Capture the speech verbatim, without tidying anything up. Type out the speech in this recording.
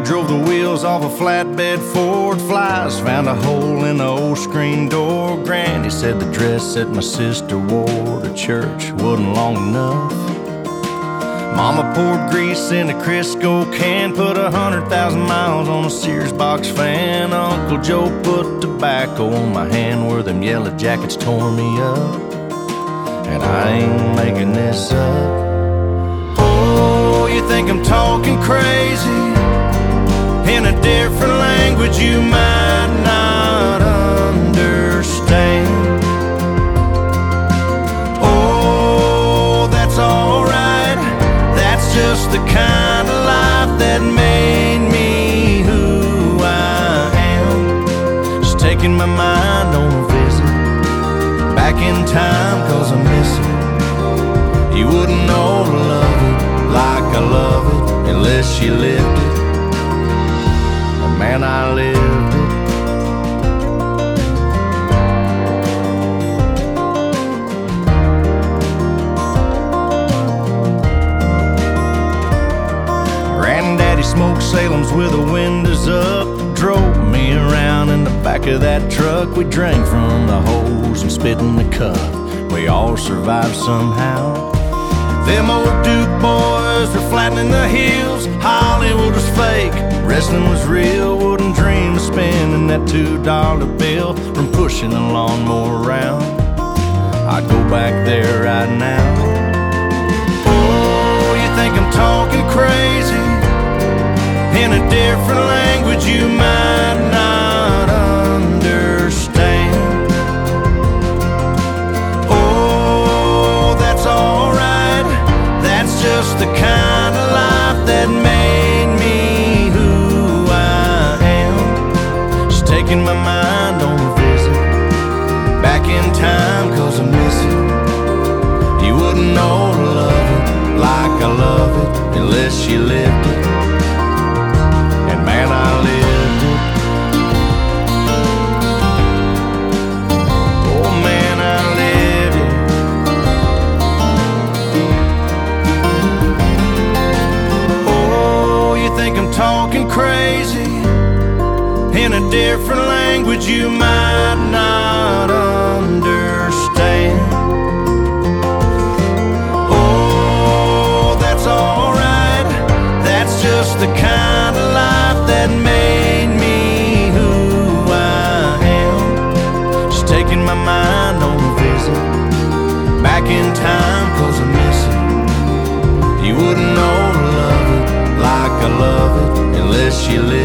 drove the wheels off a flatbed Ford Flies, found a hole in the old screen door. Granny said the dress that my sister wore to church wasn't long enough. Mama poured grease in a Crisco can, put a hundred thousand miles on a Sears box fan. Uncle Joe put tobacco on my hand where them yellow jackets tore me up. And I ain't making this up. Oh, you think I'm talking crazy? In a different language you might not understand. Oh, that's alright. That's just the kind of life that made me who I am. Just taking my mind on a visit back in time, cause I miss it. You wouldn't know to love it like I love it unless you lived it. And man, I lived it. Granddaddy smoked Salem's with the windows up, drove me around in the back of that truck. We drank from the hose and spit in the cup. We all survived somehow. Them old Duke boys were flattening the heels. Hollywood was fake, wrestling was real. Wouldn't dream of spending that two dollar bill from pushing a lawnmower around. I'd go back there right now. Oh, you think I'm talking crazy? In a different language you might not understand. Oh, that's alright. That's just the kind of life that made me who I am. Just taking my mind on a visit back in time, cause I miss it. You wouldn't know to love it like I love it unless you lived it. And man, I lived it. Oh man, I lived it. Oh, you think I'm talking crazy? In a different language you might not understand. Oh, that's alright. That's just the kind of life that made me who I am. Just taking my mind on a visit back in time, cause I miss it. You wouldn't know to love it like I love it unless you live